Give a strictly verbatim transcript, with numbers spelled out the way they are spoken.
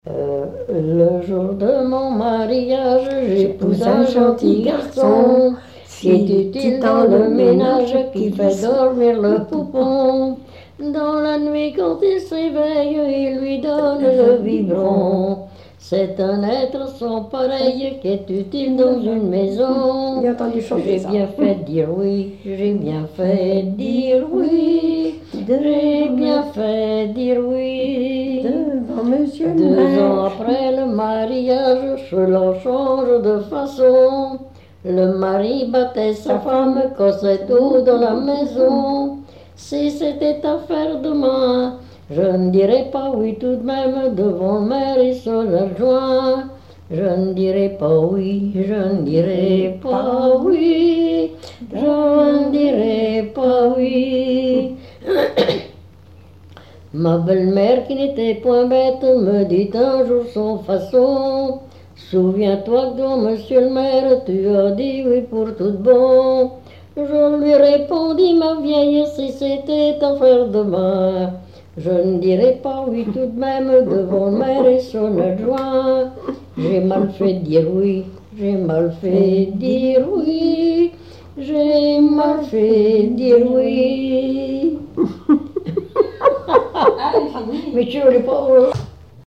Euh, le jour de mon mariage, j'épouse un gentil garçon qui est utile dans le ménage, qui fait dormir le poupon. Dans la nuit, quand il se réveille, il lui donne le biberon. C'est un être sans pareil qui est utile dans une maison. J'ai bien fait de dire oui, j'ai bien fait de dire oui, j'ai bien fait de dire oui. Devant monsieur le Deux maire. ans après le mariage, cela change de façon. Le mari battait sa femme, cassait tout dans la maison. Si c'était affaire de main, je ne dirais pas oui tout de même devant le maire et son adjoint. Je ne dirais pas oui, je ne dirais pas oui, je ne dirais pas oui. Ma belle-mère qui n'était point bête me dit un jour sans façon: souviens-toi que devant monsieur le maire tu as dit oui pour tout bon. Je lui répondis: ma vieille, si c'était affaire de main, je ne dirais pas oui tout de même devant le maire et son adjoint. J'ai mal fait dire oui, j'ai mal fait dire oui, j'ai mal fait dire oui. Mais tu veux pas.